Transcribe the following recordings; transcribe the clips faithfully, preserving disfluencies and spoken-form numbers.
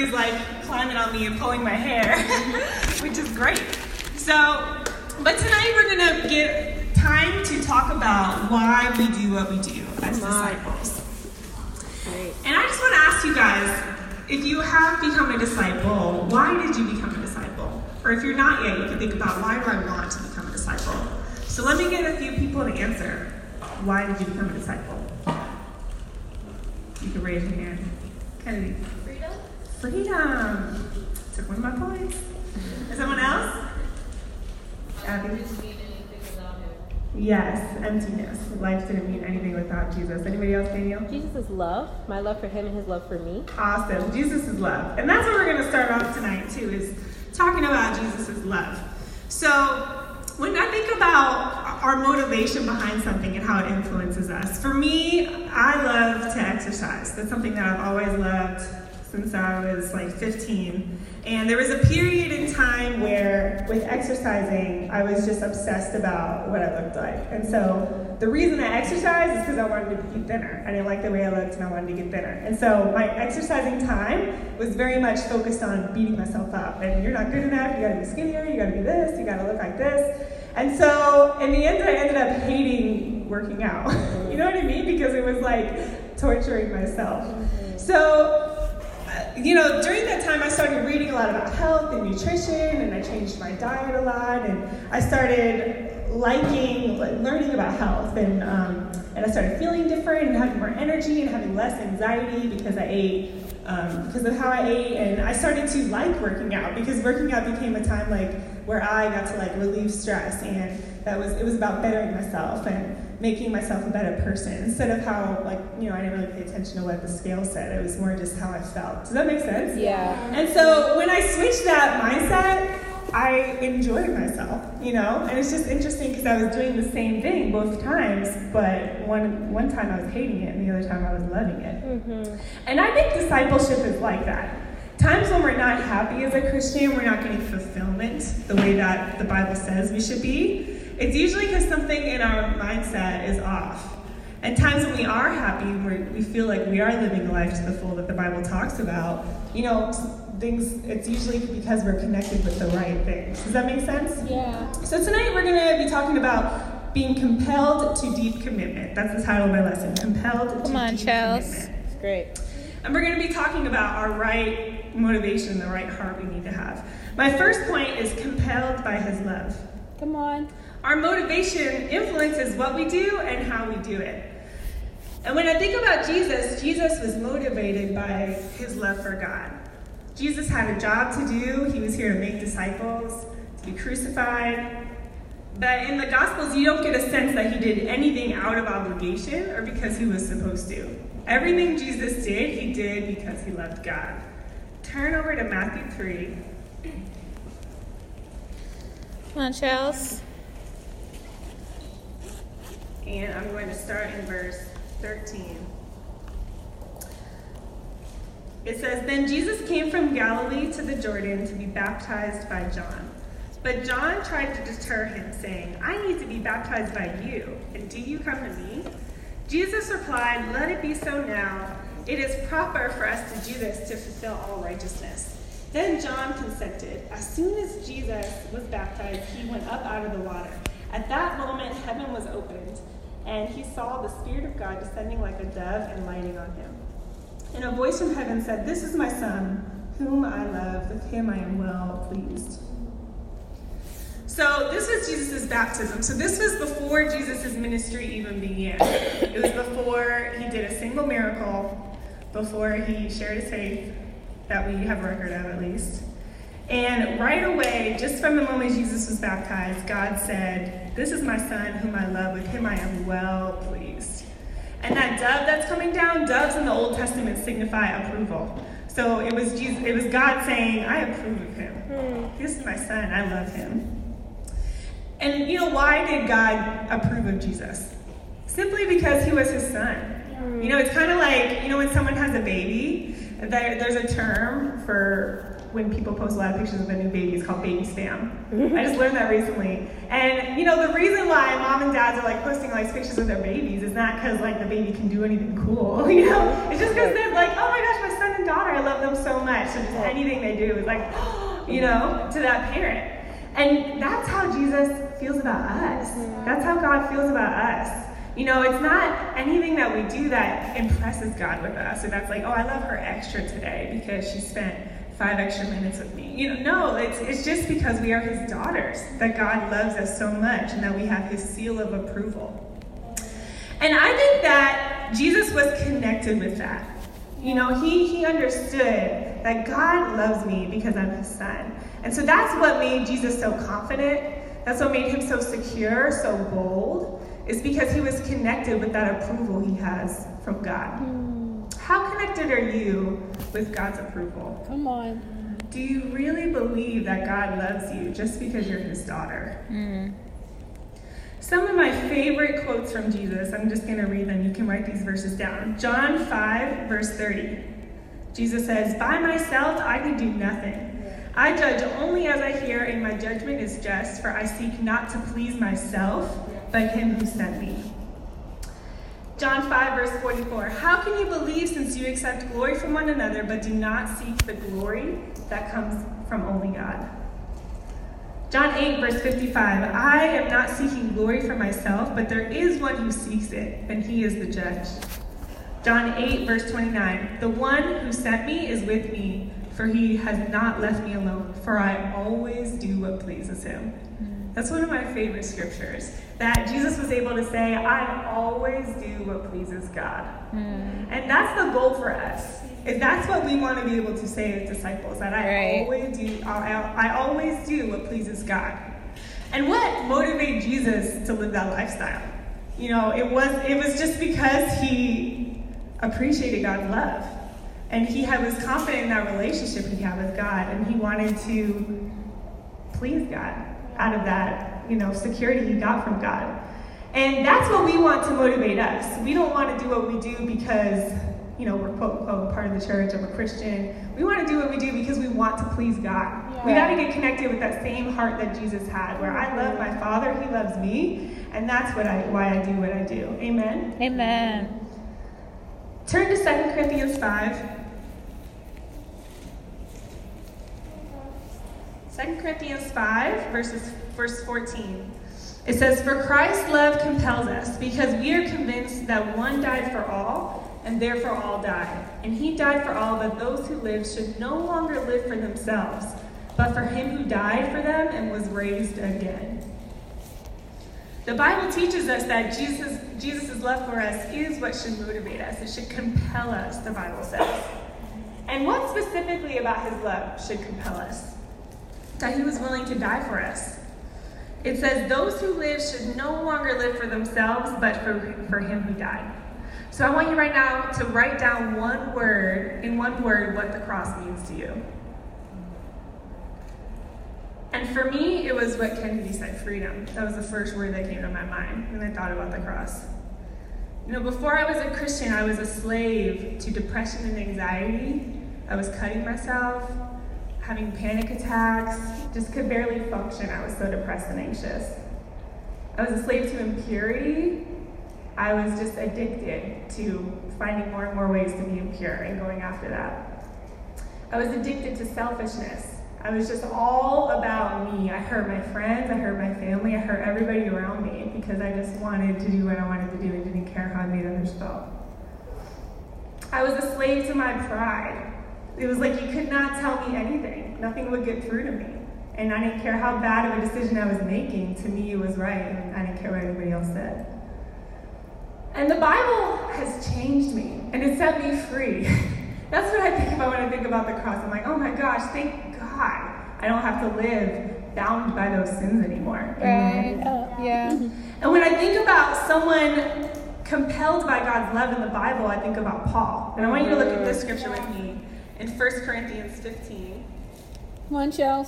is like climbing on me and pulling my hair, which is great. So, but tonight we're gonna get time to talk about why we do what we do as disciples. Great. And I just want to ask you guys, if you have become a disciple, why did you become a disciple? Or if you're not yet, you can think about, why do I want to become a disciple? So let me get a few people to answer. Why did you become a disciple? You can raise your hand. Kennedy. Freedom? Freedom. Took one of my points. Is someone else? Abby? Didn't mean anything without him. Yes, emptiness. Life didn't mean anything without Jesus. Anybody else, Daniel? Jesus is love. My love for him and his love for me. Awesome. Jesus is love. And that's what we're going to start off tonight, too, is talking about Jesus' love. So when I think about our motivation behind something and how it influences us, for me, I love to exercise. That's something that I've always loved since I was like fifteen. And there was a period in time where with exercising, I was just obsessed about what I looked like. And so the reason I exercised is because I wanted to get thinner. I didn't like the way I looked and I wanted to get thinner. And so my exercising time was very much focused on beating myself up. And you're not good enough, you gotta be skinnier, you gotta be this, you gotta look like this. And so in the end, I ended up hating working out. You know what I mean? Because it was like torturing myself. So, you know, during that time, I started reading a lot about health and nutrition, and I changed my diet a lot, and I started liking, like, learning about health, and um, and I started feeling different and having more energy and having less anxiety because I ate, um, because of how I ate, and I started to like working out because working out became a time like where I got to like relieve stress, and that was it was about bettering myself and making myself a better person instead of how, like, you know, I didn't really pay attention to what the scale said. It was more just how I felt. Does that make sense? Yeah. And so when I switched that mindset, I enjoyed myself, you know? And it's just interesting because I was doing the same thing both times, but one one time I was hating it and the other time I was loving it. Mm-hmm. And I think discipleship is like that. Times when we're not happy as a Christian, we're not getting fulfillment the way that the Bible says we should be. It's usually because something in our mindset is off. And times when we are happy, where we feel like we are living a life to the full that the Bible talks about, you know, things, it's usually because we're connected with the right things. Does that make sense? Yeah. So tonight we're going to be talking about being compelled to deep commitment. That's the title of my lesson, Compelled to Come on, Deep Chels. Commitment. Great. And we're going to be talking about our right motivation, the right heart we need to have. My first point is compelled by his love. Come on. Our motivation influences what we do and how we do it. And when I think about Jesus, Jesus was motivated by his love for God. Jesus had a job to do. He was here to make disciples, to be crucified. But in the Gospels, you don't get a sense that he did anything out of obligation or because he was supposed to. Everything Jesus did, he did because he loved God. Turn over to Matthew three. Come on, Chels. And I'm going to start in verse thirteen. It says, "Then Jesus came from Galilee to the Jordan to be baptized by John. But John tried to deter him, saying, 'I need to be baptized by you, and do you come to me?' Jesus replied, 'Let it be so now. It is proper for us to do this to fulfill all righteousness.' Then John consented. As soon as Jesus was baptized, he went up out of the water. At that moment, heaven was opened, and he saw the Spirit of God descending like a dove and lighting on him. And a voice from heaven said, 'This is my Son, whom I love. With him I am well pleased.'" So this was Jesus' baptism. So this was before Jesus' ministry even began. It was before he did a single miracle, before he shared his faith, that we have record of at least. And right away, just from the moment Jesus was baptized, God said, "This is my Son whom I love, with him I am well pleased." And that dove that's coming down, doves in the Old Testament signify approval. So it was Jesus, it was God saying, "I approve of him. This is my Son, I love him." And you know, why did God approve of Jesus? Simply because he was his son. You know, it's kind of like, you know, when someone has a baby, there, there's a term for when people post a lot of pictures of a new baby. It's called baby spam. I just learned that recently. And, you know, the reason why mom and dads are, like, posting, like, pictures of their babies is not because, like, the baby can do anything cool, you know? It's just because they're like, oh, my gosh, my son my daughter, I love them so much. And just anything they do is like, you know, to that parent. And that's how Jesus feels about us. That's how God feels about us. You know, it's not anything that we do that impresses God with us. Or that's like, oh, I love her extra today because she spent five extra minutes with me. You know, no, it's it's just because we are his daughters that God loves us so much and that we have his seal of approval. And I think that Jesus was connected with that. You know, he he understood that God loves me because I'm his son. And so that's what made Jesus so confident. That's what made him so secure, so bold, is because he was connected with that approval he has from God. Mm. How connected are you with God's approval? Come on. Do you really believe that God loves you just because you're his daughter? Mm. Some of my favorite quotes from Jesus, I'm just going to read them. You can write these verses down. John five, verse thirty. Jesus says, "By myself I can do nothing. I judge only as I hear, and my judgment is just, for I seek not to please myself, but him who sent me." John five, verse forty-four. "How can you believe since you accept glory from one another, but do not seek the glory that comes from only God?" John eight, verse fifty-five. "I am not seeking glory for myself, but there is one who seeks it, and he is the judge." John eight, verse twenty-nine. "The one who sent me is with me, for he has not left me alone, for I always do what pleases him." That's one of my favorite scriptures, that Jesus was able to say, I always do what pleases God. Mm. And that's the goal for us. Is that's what we want to be able to say as disciples, that I right. always do I, I always do what pleases God. And what motivated Jesus to live that lifestyle? You know, it was it was just because he appreciated God's love. And he had, was confident in that relationship he had with God, and he wanted to please God out of that, you know, security he got from God. And that's what we want to motivate us. We don't want to do what we do because, you know, we're quote unquote part of the church, I'm a Christian. We want to do what we do because we want to please God. Yeah. We got to get connected with that same heart that Jesus had, where I love my Father, he loves me, and that's what I why I do what I do. Amen? Amen. Turn to Second Corinthians five. Second Corinthians five, verses, verse fourteen. It says, "For Christ's love compels us, because we are convinced that one died for all, and therefore all died. And he died for all, that those who live should no longer live for themselves, but for him who died for them and was raised again." The Bible teaches us that Jesus, Jesus' love for us is what should motivate us. It should compel us, the Bible says. And what specifically about his love should compel us? That he was willing to die for us. It says, those who live should no longer live for themselves, but for, for him who died. So I want you right now to write down one word, in one word, what the cross means to you. And for me, it was what Kennedy said, freedom. That was the first word that came to my mind when I thought about the cross. You know, before I was a Christian, I was a slave to depression and anxiety. I was cutting myself, having panic attacks, just could barely function. I was so depressed and anxious. I was a slave to impurity. I was just addicted to finding more and more ways to be impure and going after that. I was addicted to selfishness. I was just all about me. I hurt my friends, I hurt my family, I hurt everybody around me because I just wanted to do what I wanted to do and didn't care how I made others feel. I was a slave to my pride. It was like you could not tell me anything. Nothing would get through to me. And I didn't care how bad of a decision I was making. To me, it was right, and I didn't care what anybody else said. And the Bible has changed me, and it set me free. That's what I think about when I think about the cross. I'm like, oh my gosh, thank God I don't have to live bound by those sins anymore. Right. Oh, yeah. And when I think about someone compelled by God's love in the Bible, I think about Paul. And I want you to look at this scripture with me in First Corinthians fifteen. Come on, Chels.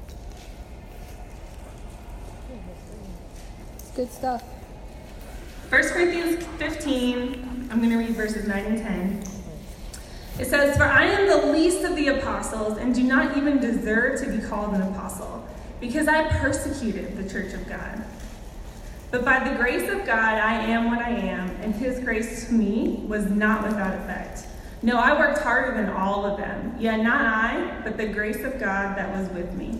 It's good stuff. First Corinthians fifteen, I'm going to read verses nine and ten. It says, "For I am the least of the apostles, and do not even deserve to be called an apostle, because I persecuted the church of God. But by the grace of God I am what I am, and his grace to me was not without effect. No, I worked harder than all of them. Yeah, not I, but the grace of God that was with me.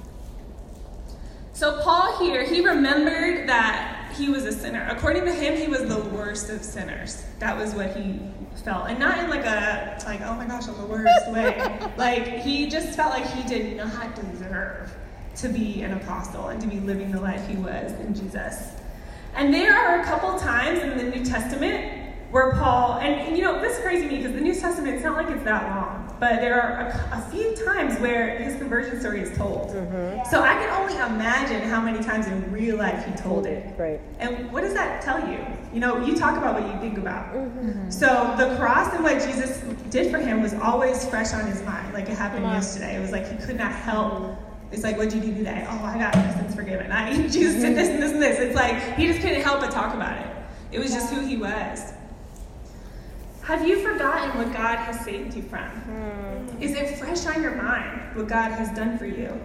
So Paul here, he remembered that he was a sinner. According to him, he was the worst of sinners. That was what he felt. And not in like a, like, oh my gosh, I'm the worst way. Like, he just felt like he did not deserve to be an apostle and to be living the life he was in Jesus. And there are a couple times in the New Testament where Paul, and, and you know, this is crazy to me because the New Testament, it's not like it's that long, but there are a, a few times where his conversion story is told. Mm-hmm. So I can only imagine how many times in real life he told it. Right. And what does that tell you? You know, you talk about what you think about. Mm-hmm. So the cross and what Jesus did for him was always fresh on his mind, like it happened yesterday. It was like he could not help. It's like, what did you do today? Oh, I got my sins forgiven. I, Jesus did this and this and this. It's like he just couldn't help but talk about it. It was just who he was. Have you forgotten what God has saved you from? Hmm. Is it fresh on your mind what God has done for you?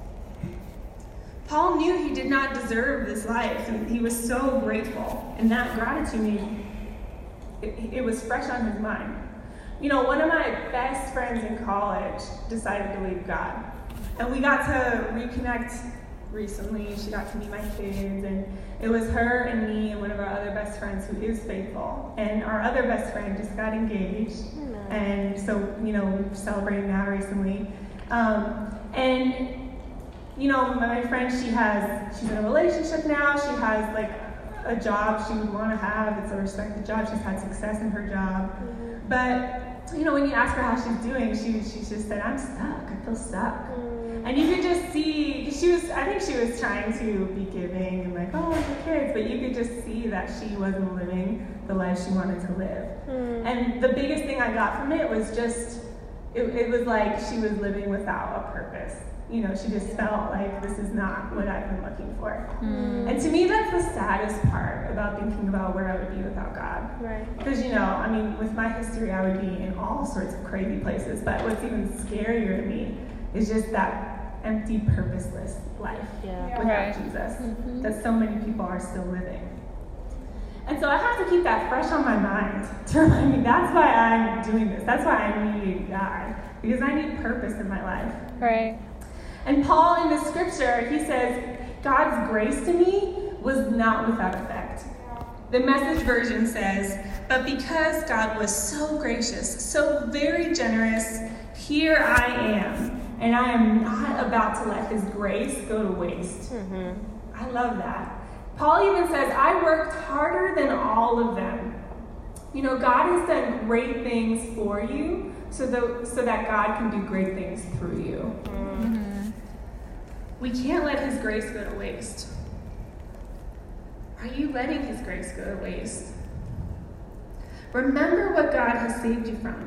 Paul knew he did not deserve this life, and he was so grateful. And that gratitude, it, it was fresh on his mind. You know, one of my best friends in college decided to leave God. And we got to reconnect recently. She got to meet my kids, and it was her and me and one of our other best friends who is faithful. And our other best friend just got engaged, mm-hmm. and so, you know, we've celebrated that recently. Um, and, you know, my friend, she has, she's in a relationship now. She has, like, a job she would want to have. It's a respected job. She's had success in her job. Mm-hmm. But, you know, when you ask her how she's doing, she, she just said, I'm stuck. I feel stuck. Mm-hmm. And you could just see, she was, I think she was trying to be giving and like, oh, for kids, but you could just see that she wasn't living the life she wanted to live. Mm. And the biggest thing I got from it was just, it, it was like she was living without a purpose. You know, she just felt like this is not what I've been looking for. Mm. And to me, that's the saddest part about thinking about where I would be without God. Right. Because, you know, I mean, with my history, I would be in all sorts of crazy places, but what's even scarier to me is just that empty, purposeless life yeah. without right. Jesus mm-hmm. that so many people are still living. And so I have to keep that fresh on my mind to remind me that's why I'm doing this. That's why I need God, because I need purpose in my life. Right. And Paul in the scripture, he says, God's grace to me was not without effect. The Message version says, but because God was so gracious, so very generous, here I am. And I am not about to let his grace go to waste. Mm-hmm. I love that. Paul even says, I worked harder than all of them. You know, God has done great things for you so that, so that God can do great things through you. Mm-hmm. We can't let his grace go to waste. Are you letting his grace go to waste? Remember what God has saved you from.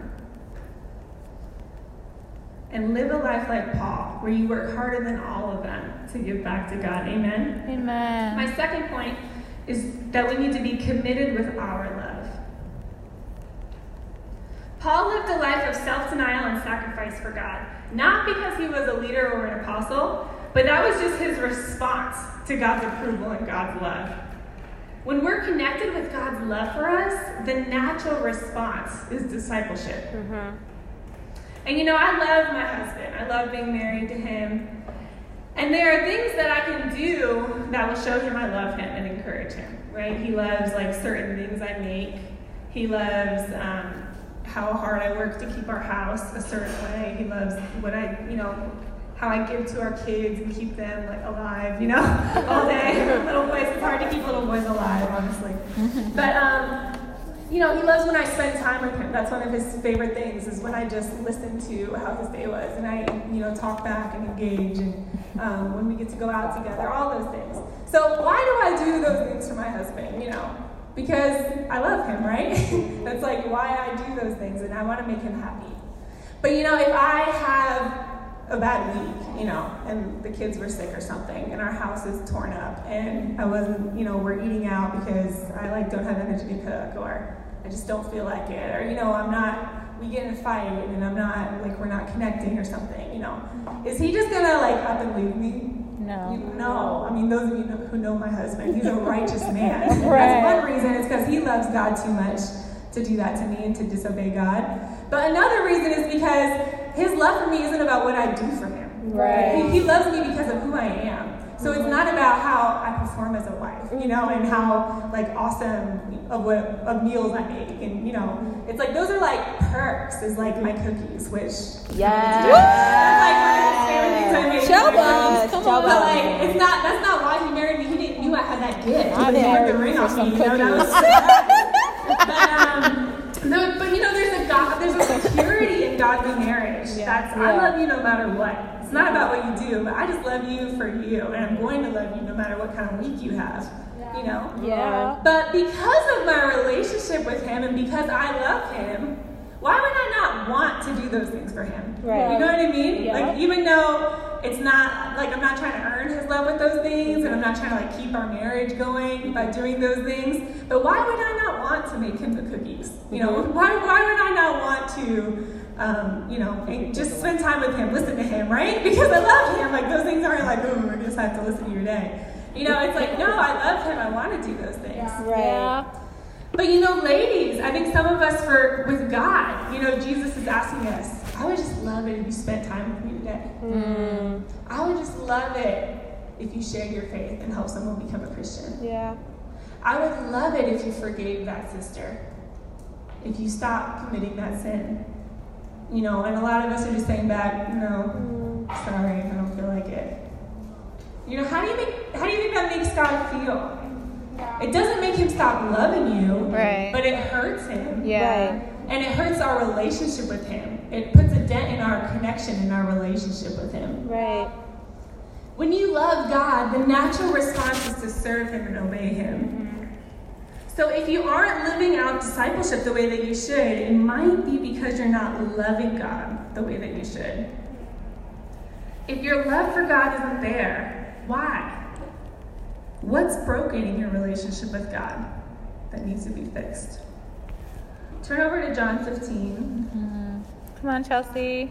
And live a life like Paul, where you work harder than all of them to give back to God. Amen? Amen. My second point is that we need to be committed with our love. Paul lived a life of self-denial and sacrifice for God, not because he was a leader or an apostle, but that was just his response to God's approval and God's love. When we're connected with God's love for us, the natural response is discipleship. Mm-hmm. And you know, I love my husband. I love being married to him. And there are things that I can do that will show him I love him and encourage him, right? He loves like certain things I make. He loves um, how hard I work to keep our house a certain way. He loves what I, you know, how I give to our kids and keep them like alive, you know, all day. Little boys, it's hard to keep little boys alive, honestly. But, um, you know, he loves when I spend time with him. That's one of his favorite things, is when I just listen to how his day was. And I, you know, talk back and engage. And um, when we get to go out together, all those things. So why do I do those things for my husband, you know? Because I love him, right? That's like why I do those things, and I want to make him happy. But, you know, if I have a bad week, you know, and the kids were sick or something, and our house is torn up, and I wasn't, you know, we're eating out because I, like, don't have energy to cook, or I just don't feel like it, or, you know, I'm not, we get in a fight, and I'm not, like, we're not connecting or something, you know. Is he just gonna, like, up and leave me? No. You, no. I mean, those of you who know my husband, he's a righteous man. Right. That's one reason, is because he loves God too much to do that to me and to disobey God. But another reason is because his love for me isn't about what I do for him. Right. He, he loves me because of who I am. So it's not about how I perform as a wife, you know, and how like awesome of what of meals I make, and you know, it's like those are like perks. Is like my cookies, which Yeah. that's like one of the favorite things I make. Show Yes, us, come but on. like it's not. That's not why he married me. He didn't knew I had that gift. I He didn't put the marry ring you on for me. some You know, that was cookies. but um, no, but you know, there's a God, there's a security in godly marriage. That's I Yeah. love you no matter what. It's not about what you do, but I just love you for you, and I'm going to love you no matter what kind of week you have. You know? Yeah. But because of my relationship with him and because I love him, why would I not want to do those things for him? Right. You know what I mean? Yeah. Like, even though it's not, like, I'm not trying to earn his love with those things, and I'm not trying to, like, keep our marriage going by doing those things, but why would I not want to make him the cookies? You know, why, why would I not want to, um, you know, just spend time with him, listen to him, right? Because I love him. Like, those things aren't like, oh, I just have to listen to your day. You know, it's like, no, I love him. I want to do those things. Right. Yeah. But you know, ladies, I think some of us, for with God, you know, Jesus is asking us, I would just love it if you spent time with me today. Mm. I would just love it if you shared your faith and helped someone become a Christian. Yeah. I would love it if you forgave that sister, if you stopped committing that sin. You know, and a lot of us are just saying back, no, sorry, I don't feel like it. You know, how do you make, how do you think that makes God feel? It doesn't make him stop loving you, Right. but it hurts him. Yeah. And it hurts our relationship with him. It puts a dent in our connection, in our relationship with him. Right. When you love God, the natural response is to serve him and obey him. So if you aren't living out discipleship the way that you should, it might be because you're not loving God the way that you should. If your love for God isn't there, why? What's broken in your relationship with God that needs to be fixed? Turn over to John fifteen. Mm-hmm. Come on, Chelsea.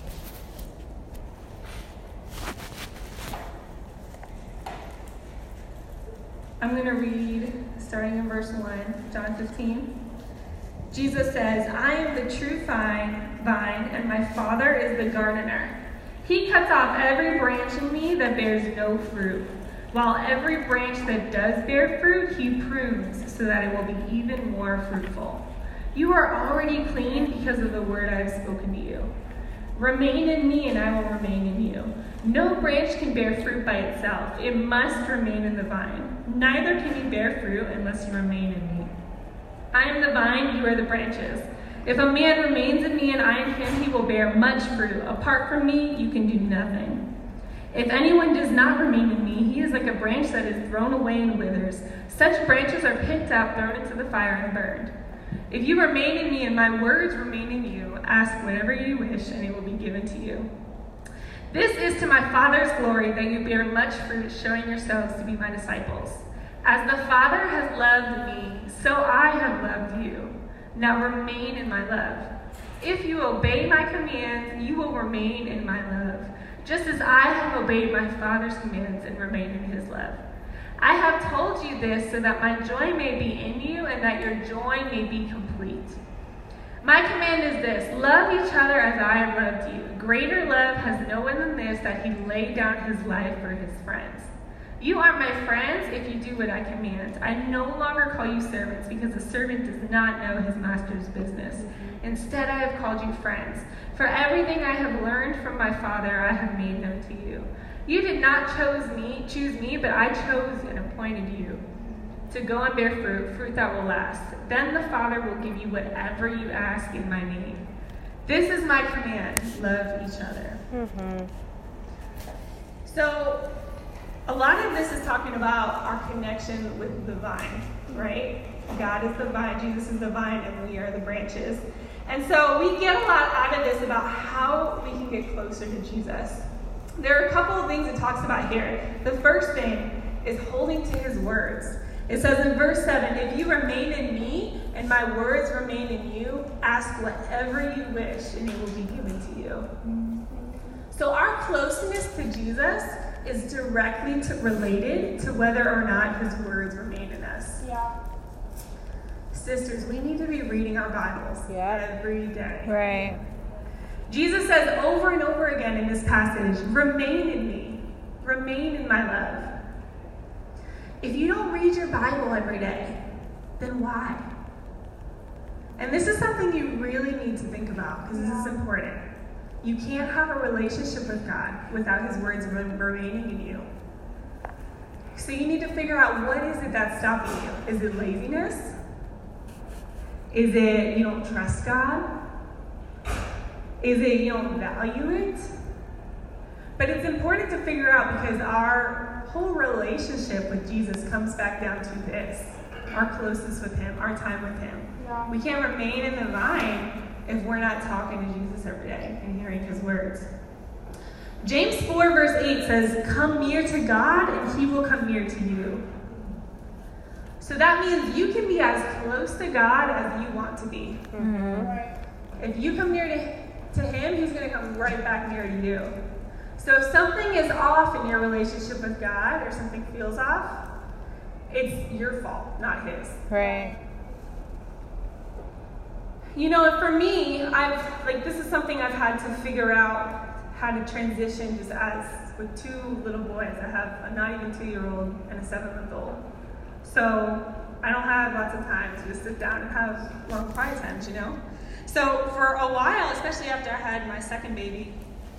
I'm going to read starting in verse one, John fifteen. Jesus says, I am the true vine, vine, and my Father is the gardener. He cuts off every branch in me that bears no fruit, while every branch that does bear fruit, he prunes so that it will be even more fruitful. You are already clean because of the word I have spoken to you. Remain in me, and I will remain in you. No branch can bear fruit by itself. It must remain in the vine. Neither can you bear fruit unless you remain in me. I am the vine, you are the branches. If a man remains in me and I in him, he will bear much fruit. Apart from me, you can do nothing. If anyone does not remain in me, he is like a branch that is thrown away and withers. Such branches are picked up, thrown into the fire, and burned. If you remain in me and my words remain in you, ask whatever you wish, and it will be given to you. This is to my Father's glory that you bear much fruit, showing yourselves to be my disciples. As the Father has loved me, so I have loved you. Now remain in my love. If you obey my commands, you will remain in my love, just as I have obeyed my Father's commands and remained in his love. I have told you this so that my joy may be in you and that your joy may be complete. My command is this: love each other as I have loved you. Greater love has no one than this, that he laid down his life for his friends. You are my friends if you do what I command. I no longer call you servants, because a servant does not know his master's business. Instead, I have called you friends. For everything I have learned from my Father, I have made known to you. You did not chose me, choose me, but I chose and appointed you to go and bear fruit, fruit that will last. Then the Father will give you whatever you ask in my name. This is my command: love each other. Mm-hmm. So, a lot of this is talking about our connection with the vine, right? God is the vine, Jesus is the vine, and we are the branches. And so we get a lot out of this about how we can get closer to Jesus. There are a couple of things it talks about here. The first thing is holding to his words. It says in verse seven, if you remain in me and my words remain in you, ask whatever you wish and it will be given to you. So our closeness to Jesus is directly to, related to whether or not his words remain in us. Yeah. Sisters, we need to be reading our Bibles Yeah. every day. Right. Jesus says over and over again in this passage, remain in me. Remain in my love. If you don't read your Bible every day, then why? And this is something you really need to think about because this is important. You can't have a relationship with God without his words remaining in you. So you need to figure out, what is it that's stopping you? Is it laziness? Is it you don't trust God? Is it you don't value it? But it's important to figure out because our whole relationship with Jesus comes back down to this: our closeness with him, our time with him. Yeah. We can't remain in the vine if we're not talking to Jesus every day and hearing his words. James four verse eight says, come near to God and he will come near to you. So that means you can be as close to God as you want to be. Mm-hmm. Right. If you come near to, to him, he's going to come right back near to you. So if something is off in your relationship with God or something feels off, it's your fault, not his. Right. You know, for me, I've, like, this is something I've had to figure out how to transition just as with two little boys. I have a not even two-year-old and a seven-month-old. So I don't have lots of time to just sit down and have long quiet times, you know? So for a while, especially after I had my second baby,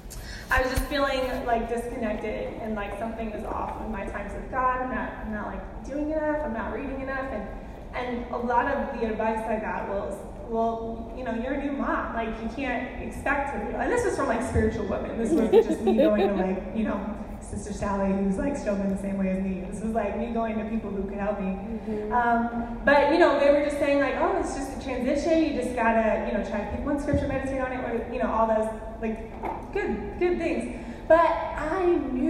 I was just feeling like disconnected and like something is off in my times with God. I'm not, I'm not like doing enough. I'm not reading enough. And, and a lot of the advice I got was, well, you know, you're a new mom. Like, you can't expect to. And this was from like spiritual women. This wasn't just me going to like, you know, Sister Sally, who's like struggling the same way as me. This was like me going to people who could help me. Mm-hmm. Um, but, you know, they were just saying like, oh, it's just a transition. You just gotta, you know, try to pick one scripture, meditate on it, or, you know, all those like good, good things. But I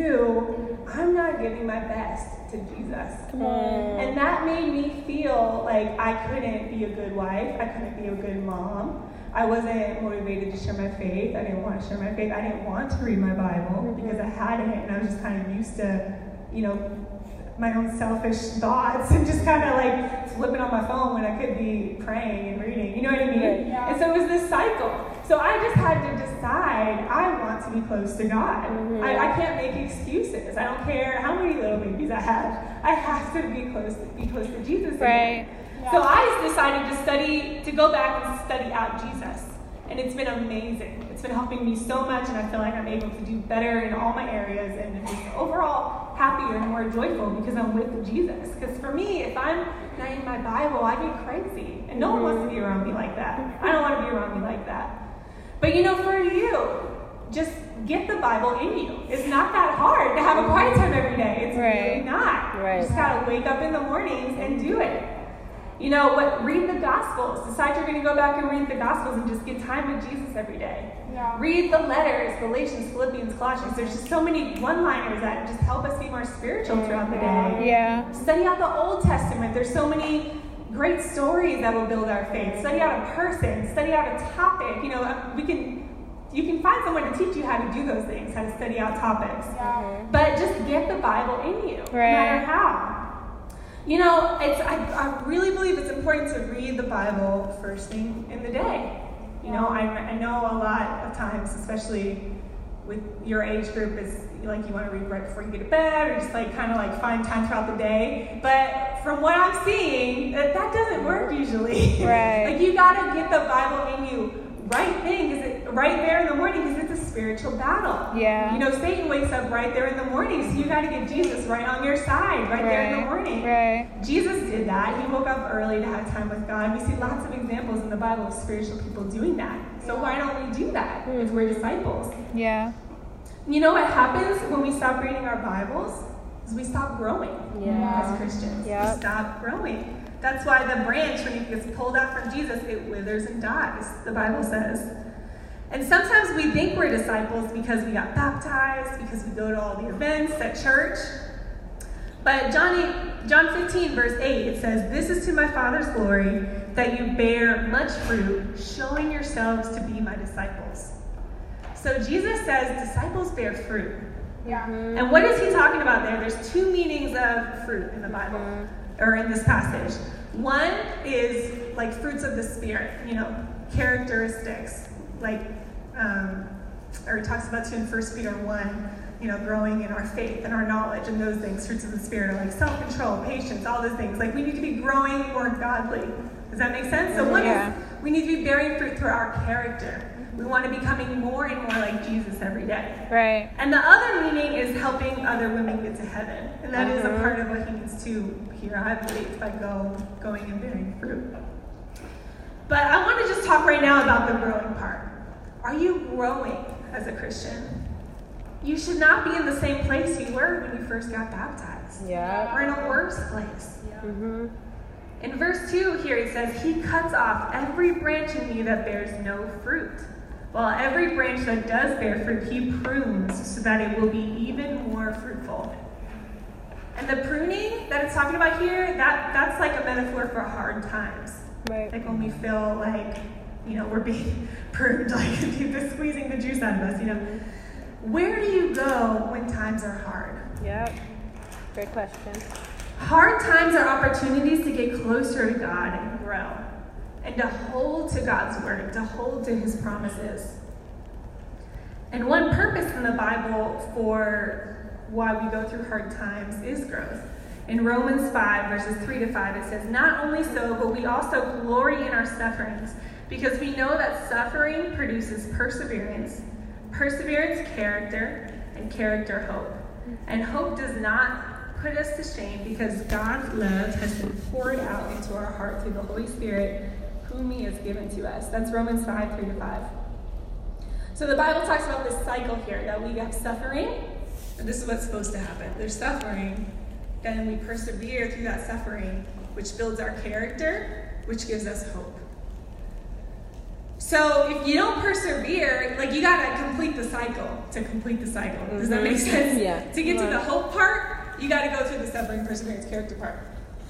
knew I'm not giving my best to Jesus. Come on. And that made me feel like I couldn't be a good wife. I couldn't be a good mom. I wasn't motivated to share my faith. I didn't want to share my faith. I didn't want to read my Bible because I hadn't, and I was just kind of used to, you know, my own selfish thoughts and just kind of like flipping on my phone when I could be praying and reading. You know what I mean? Yeah. And so it was this cycle. So I just had to decide I want to be close to God. Mm-hmm. I, I can't make excuses. I don't care how many little babies I have. I have to be close to be close to Jesus again. Right. Yeah. So I decided to study, to go back and study out Jesus. And it's been amazing. It's been helping me so much, and I feel like I'm able to do better in all my areas and just overall happier and more joyful because I'm with Jesus. Because for me, if I'm not in my Bible, I get crazy. And no one wants to be around me like that. I don't want to be around me like that. But you know, for you, just get the Bible in you. It's not that hard to have a quiet time every day. It's Right. really not. Right. You just gotta wake up in the mornings and do it. You know what? Read the Gospels. Decide you're going to go back and read the Gospels and just get time with Jesus every day. Yeah. Read the letters, Galatians, Philippians, Colossians. There's just so many one-liners that just help us be more spiritual throughout the day. Yeah. Study out the Old Testament. There's so many great stories that will build our faith. Study out a person. Study out a topic. You know, we can, you can find someone to teach you how to do those things, how to study out topics. Yeah. But just get the Bible in you, Right. no matter how. You know, it's I, I really believe it's important to read the Bible first thing in the day. You know, I, I know a lot of times, especially with your age group, is like you want to read right before you get to bed, or just like kind of like find time throughout the day. But from what I'm seeing, that, that doesn't work usually. Right. Like you gotta get the Bible in you right thing, because it right there in the morning, because it's a spiritual battle. Yeah. You know, Satan wakes up right there in the morning, so you got to get Jesus right on your side, right, there in the morning. Right. Jesus did that. He woke up early to have time with God. We see lots of examples in the Bible of spiritual people doing that. So why don't we do that if we're disciples? Yeah. You know what happens when we stop reading our Bibles? Is we stop growing Yeah. as Christians. Yep. We stop growing. That's why the branch, when it gets pulled out from Jesus, it withers and dies, the Bible says. And sometimes we think we're disciples because we got baptized, because we go to all the events at church. But John, John fifteen, verse eight, it says, "This is to my Father's glory, that you bear much fruit, showing yourselves to be my disciples." So Jesus says disciples bear fruit. Yeah. And what is he talking about there? There's two meanings of fruit in the Bible, or in this passage. One is like fruits of the Spirit, you know, characteristics, like, um, or it talks about too in First Peter one, you know, growing in our faith and our knowledge and those things. Fruits of the Spirit are like self-control, patience, all those things. Like we need to be growing more godly. Does that make sense? So one Yeah. is we need to be bearing fruit through our character. We want to be becoming more and more like Jesus every day. Right. And the other meaning is helping other women get to heaven. And that is a Mhm. part of what he needs to hear, I believe, by go, going and bearing fruit. But I want to just talk right now about the growing part. Are you growing as a Christian? You should not be in the same place you were when you first got baptized. Yeah. Or in a worse place. Mm-hmm. In verse two here, it says, he cuts off every branch in you that bears no fruit. While every branch that does bear fruit, he prunes so that it will be even more fruitful. And the pruning that it's talking about here, that, that's like a metaphor for hard times. Right. Like when we feel like, you know, we're being pruned, like they're squeezing the juice out of us, you know. Where do you go when times are hard? Yep. Great question. Hard times are opportunities to get closer to God and grow, and to hold to God's word, to hold to his promises. And one purpose in the Bible for why we go through hard times is growth. In Romans five, verses three to five, it says, not only so, but we also glory in our sufferings, because we know that suffering produces perseverance, perseverance, character, and character, hope. And hope does not put us to shame, because God's love has been poured out into our heart through the Holy Spirit, whom he has given to us. That's Romans five, three to five. So the Bible talks about this cycle here, that we have suffering, and this is what's supposed to happen. There's suffering, then we persevere through that suffering, which builds our character, which gives us hope. So if you don't persevere, like you gotta complete the cycle to complete the cycle. Does that make sense? Yeah. To get to the hope part, you gotta go through the suffering, perseverance, character part.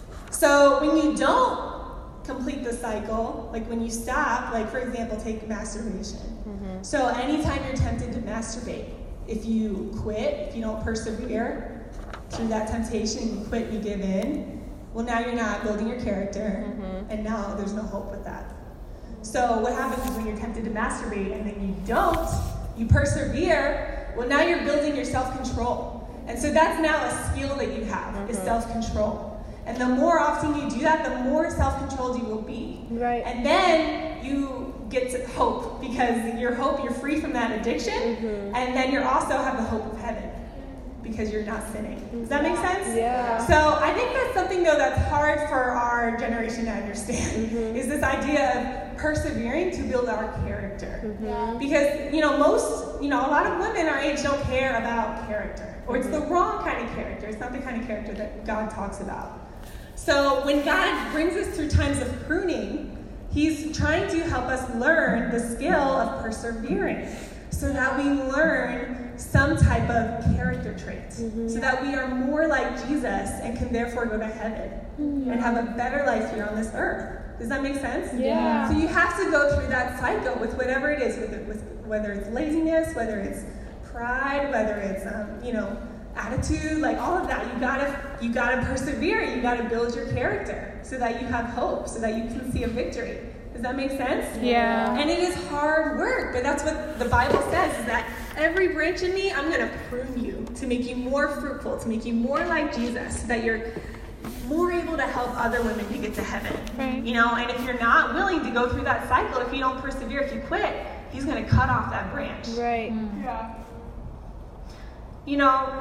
So when you don't complete the cycle, like when you stop, like for example, take masturbation. Mm-hmm. So anytime you're tempted to masturbate, if you quit, if you don't persevere through that temptation, you quit, you give in, well now you're not building your character, Mm-hmm. and now there's no hope with that. So what happens is when you're tempted to masturbate and then you don't, you persevere, well now you're building your self-control. And so that's now a skill that you have, mm-hmm. is self-control. And the more often you do that, the more self-controlled you will be. Right. And then you get to hope, because your hope, you're free from that addiction, Mm-hmm. and then you also have the hope of heaven, because you're not sinning. Does that make sense? Yeah. So I think that's something, though, that's hard for our generation to understand, Mm-hmm. is this idea of persevering to build our character. Mm-hmm. Because, you know, most, you know, a lot of women our age don't care about character. Or it's the wrong kind of character. It's not the kind of character that God talks about. So when God brings us through times of pruning, he's trying to help us learn the skill of persevering, so that we learn some type of character trait, mm-hmm. so that we are more like Jesus and can therefore go to heaven, mm-hmm. and have a better life here on this earth. Does that make sense? Yeah. So you have to go through that cycle with whatever it is, with, it, with whether it's laziness, whether it's pride, whether it's um, you know, attitude, like all of that. You gotta you gotta persevere. You gotta build your character so that you have hope, so that you can see a victory. Does that make sense? Yeah. And it is hard work, but that's what the Bible says, is that every branch in me, I'm gonna prune you to make you more fruitful, to make you more like Jesus, so that you're more able to help other women to get to heaven. Right. You know, and if you're not willing to go through that cycle, if you don't persevere, if you quit, he's gonna cut off that branch. Right. Yeah. You know,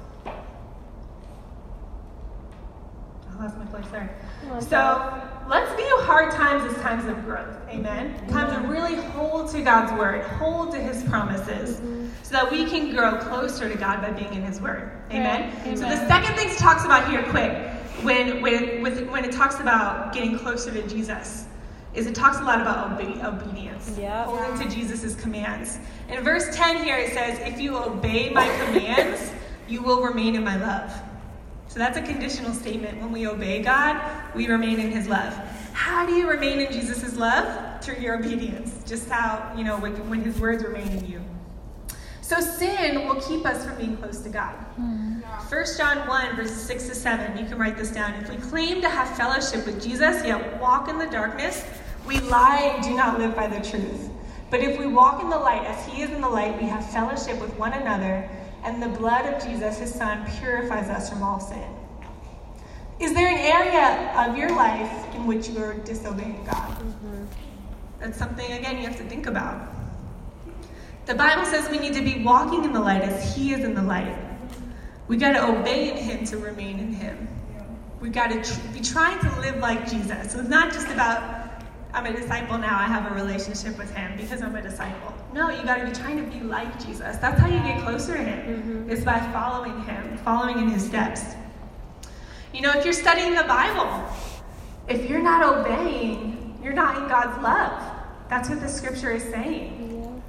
I lost my place there. So let's view hard times as times of growth. Amen. Mm-hmm. Times to really hold to God's word, hold to his promises, mm-hmm. so that we can grow closer to God by being in his word. Amen. Right. Amen. So the second thing it talks about here, quick, when when with, when it talks about getting closer to Jesus, is it talks a lot about obe- obedience, yep. holding to Jesus' commands. In verse ten here, it says, if you obey my commands, you will remain in my love. So that's a conditional statement. When we obey God, we remain in his love. How do you remain in Jesus' love? Through your obedience. Just how, you know, when, when his words remain in you. So sin will keep us from being close to God. Mm. First John one, verses six to seven, you can write this down. If we claim to have fellowship with Jesus, yet walk in the darkness, we lie and do not live by the truth. But if we walk in the light as he is in the light, we have fellowship with one another, and the blood of Jesus, his son, purifies us from all sin. Is there an area of your life in which you are disobeying God? Mm-hmm. That's something, again, you have to think about. The Bible says we need to be walking in the light as he is in the light. We got to obey in him to remain in him. We got to tr- be trying to live like Jesus. So it's not just about, I'm a disciple now, I have a relationship with him because I'm a disciple. No, you got to be trying to be like Jesus. That's how you get closer to him, mm-hmm. is by following him, following in his steps. You know, if you're studying the Bible, if you're not obeying, you're not in God's love. That's what the scripture is saying.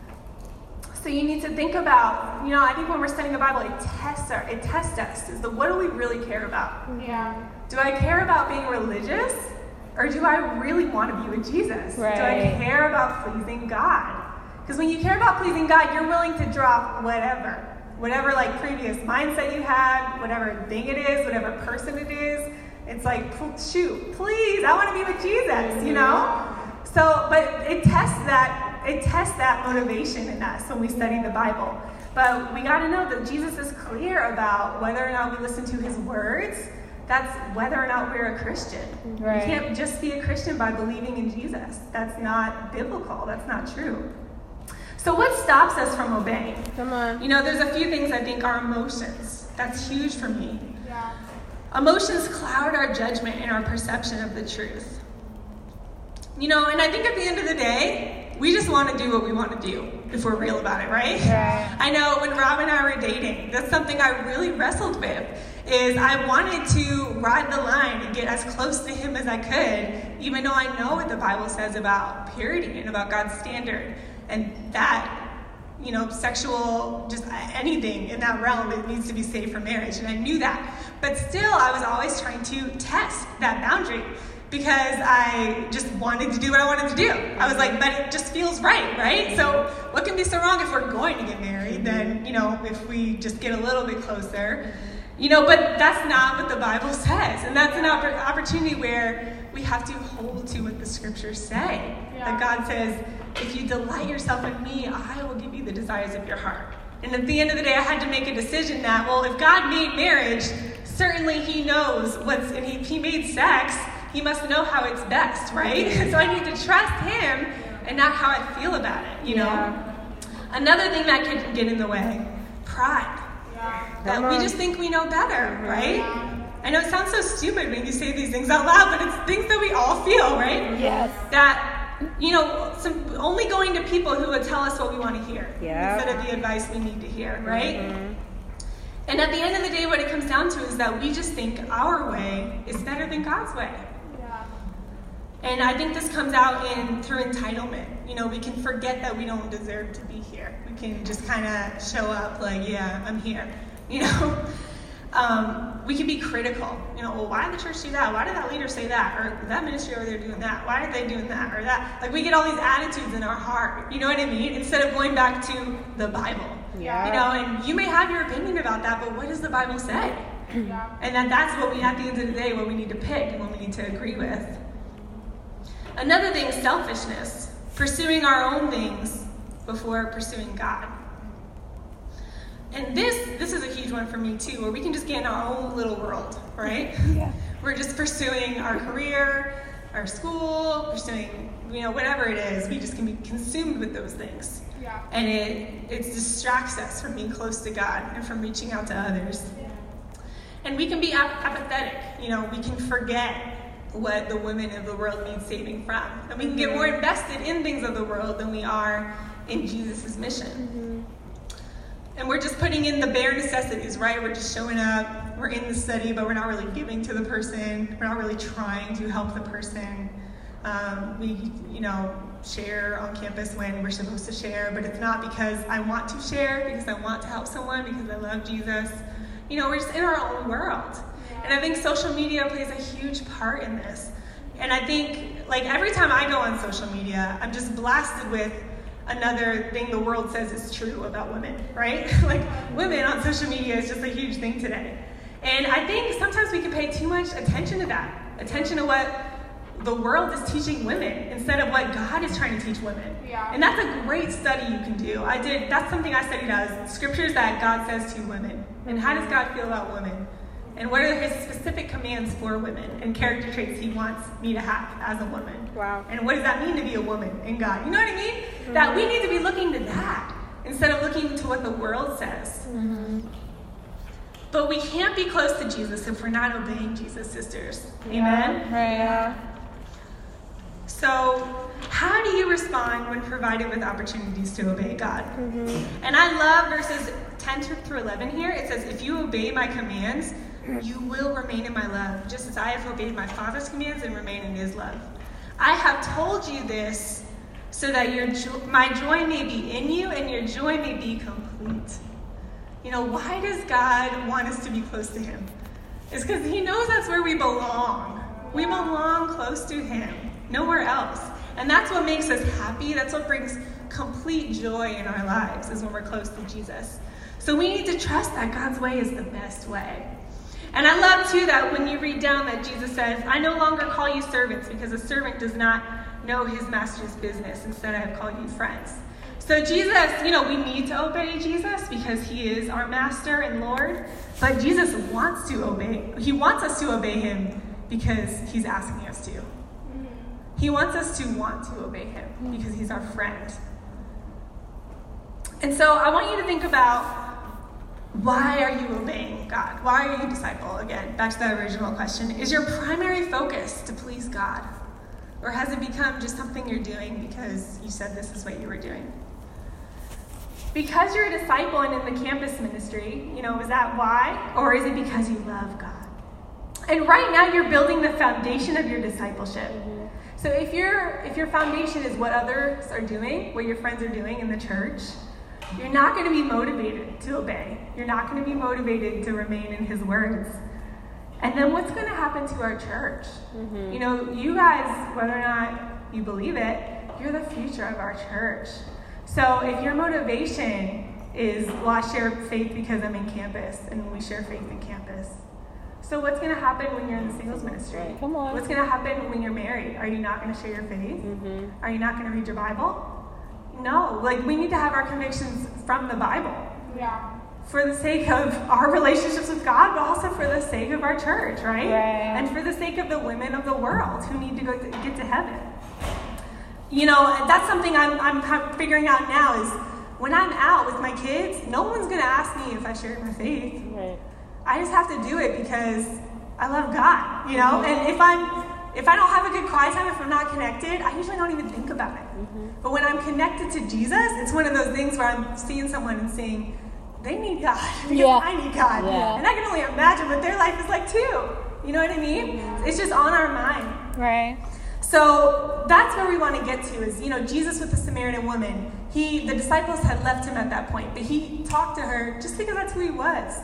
So you need to think about, you know, I think when we're studying the Bible, it tests our, it tests us. Is the what do we really care about? Yeah. Do I care about being religious, or do I really want to be with Jesus? Right. Do I care about pleasing God? Because when you care about pleasing God, you're willing to drop whatever, whatever like previous mindset you had, whatever thing it is, whatever person it is. It's like, shoot, please, I want to be with Jesus, you know. So, but it tests that. It tests that motivation in us when we study the Bible. But we got to know that Jesus is clear about whether or not we listen to his words. That's whether or not we're a Christian. Right. You can't just be a Christian by believing in Jesus. That's not biblical. That's not true. So what stops us from obeying? Come on. You know, there's a few things I think are emotions. That's huge for me. Yeah. Emotions cloud our judgment and our perception of the truth. You know, and I think at the end of the day, we just want to do what we want to do, if we're real about it, right? Right. I know when Rob and I were dating, that's something I really wrestled with, is I wanted to ride the line and get as close to him as I could, even though I know what the Bible says about purity and about God's standard, and that, you know, sexual, just anything in that realm, it needs to be safe for marriage, and I knew that. But still, I was always trying to test that boundary, because I just wanted to do what I wanted to do. I was like, but it just feels right, right? So what can be so wrong if we're going to get married? Then, you know, if we just get a little bit closer, you know, but that's not what the Bible says. And that's an opp- opportunity where we have to hold to what the scriptures say. Yeah. That God says, if you delight yourself in me, I will give you the desires of your heart. And at the end of the day, I had to make a decision that, well, if God made marriage, certainly he knows what's, and he, he made sex, he must know how it's best, right? So I need to trust him and not how I feel about it, you know? Yeah. Another thing that could get in the way, pride. Yeah. That we just think we know better, right? Yeah. I know it sounds so stupid when you say these things out loud, but it's things that we all feel, right? Yes. That, you know, some, only going to people who would tell us what we want to hear, yeah, instead of the advice we need to hear, right? Mm-hmm. And at the end of the day, what it comes down to is that we just think our way is better than God's way. And I think this comes out in through entitlement. You know, we can forget that we don't deserve to be here. We can just kind of show up like, yeah, I'm here. You know, um, we can be critical. You know, well, why did the church do that? Why did that leader say that? Or that ministry over there doing that? Why are they doing that or that? Like, we get all these attitudes in our heart. You know what I mean? Instead of going back to the Bible. Yeah. You know, and you may have your opinion about that, but what does the Bible say? Yeah. And that that's what we, at the end of the day, what we need to pick and what we need to agree with. Another thing, selfishness, pursuing our own things before pursuing God. And this this is a huge one for me too, where we can just get in our own little world, right? Yeah. We're just pursuing our career, our school, pursuing, you know, whatever it is. We just can be consumed with those things. Yeah. And it it distracts us from being close to God and from reaching out to others. Yeah. And we can be ap- apathetic. You know, we can forget what the women of the world need saving from. And we can get more invested in things of the world than we are in Jesus' mission. Mm-hmm. And we're just putting in the bare necessities, right? We're just showing up, we're in the study, but we're not really giving to the person. We're not really trying to help the person. Um, we, you know, share on campus when we're supposed to share, but it's not because I want to share, because I want to help someone, because I love Jesus. You know, we're just in our own world. And I think social media plays a huge part in this. And I think, like, every time I go on social media, I'm just blasted with another thing the world says is true about women, right? Like women on social media is just a huge thing today. And I think sometimes we can pay too much attention to that, attention to what the world is teaching women instead of what God is trying to teach women. Yeah. And that's a great study you can do. I did, that's something I studied as scriptures that God says to women. And how does God feel about women? And what are his specific commands for women and character traits he wants me to have as a woman? Wow. And what does that mean to be a woman in God? You know what I mean? Mm-hmm. That we need to be looking to that instead of looking to what the world says. Mm-hmm. But we can't be close to Jesus if we're not obeying Jesus, sisters. Yeah. Amen? Right. Yeah. So, how do you respond when provided with opportunities to obey God? Mm-hmm. And I love verses ten through eleven here. It says, if you obey my commands, you will remain in my love, just as I have obeyed my Father's commands and remain in his love. I have told you this so that your jo- my joy may be in you and your joy may be complete. You know, why does God want us to be close to him? It's because he knows that's where we belong. We belong close to him, nowhere else. And that's what makes us happy. That's what brings complete joy in our lives, is when we're close to Jesus. So we need to trust that God's way is the best way. And I love, too, that when you read down that Jesus says, I no longer call you servants because a servant does not know his master's business. Instead, I have called you friends. So Jesus, you know, we need to obey Jesus because he is our master and Lord. But Jesus wants to obey. He wants us to obey him because he's asking us to. He wants us to want to obey him because he's our friend. And so I want you to think about, why are you obeying God? Why are you a disciple? Again, back to that original question. Is your primary focus to please God? Or has it become just something you're doing because you said this is what you were doing? Because you're a disciple and in the campus ministry, you know, is that why? Or is it because you love God? And right now you're building the foundation of your discipleship. Mm-hmm. So if your if your foundation is what others are doing, what your friends are doing in the church, you're not going to be motivated to obey. You're not going to be motivated to remain in his words. And then what's going to happen to our church? Mm-hmm. You know, you guys, whether or not you believe it, you're the future of our church. So if your motivation is, well, I share faith because I'm in campus, and we share faith in campus. So what's going to happen when you're in the singles ministry? Come on. What's going to happen when you're married? Are you not going to share your faith? Mm-hmm. Are you not going to read your Bible? No, like we need to have our convictions from the Bible. Yeah. For the sake of our relationships with God, but also for the sake of our church, right? Right. And for the sake of the women of the world who need to go to, get to heaven. You know, that's something I'm, I'm kind of figuring out now is when I'm out with my kids, no one's going to ask me if I shared my faith. Right. I just have to do it because I love God, you know? And if I'm if I don't have a good quiet time, if I'm not connected, I usually don't even think about it. Mm-hmm. But when I'm connected to Jesus, it's one of those things where I'm seeing someone and saying, they need God because yeah. I need God. Yeah. And I can only imagine what their life is like too. You know what I mean? Yeah. It's just on our mind. Right. So that's where we want to get to is, you know, Jesus with the Samaritan woman. He, the disciples had left him at that point, but he talked to her just because that's who he was.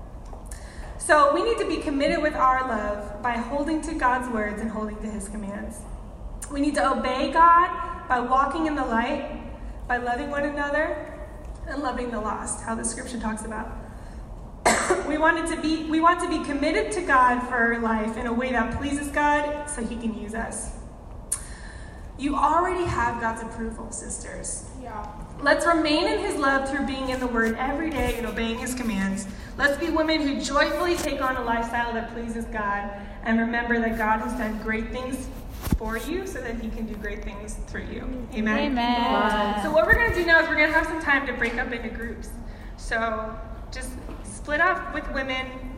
So we need to be committed with our love by holding to God's words and holding to his commands. We need to obey God by walking in the light, by loving one another, and loving the lost, how the scripture talks about. we wanted to be we want to be committed to God for our life in a way that pleases God so he can use us. You already have God's approval, sisters. Yeah. Let's remain in his love through being in the word every day and obeying his commands. Let's be women who joyfully take on a lifestyle that pleases God and remember that God has done great things for you so that he can do great things through you. Amen? Amen. So what we're going to do now is we're going to have some time to break up into groups. So just split up with women.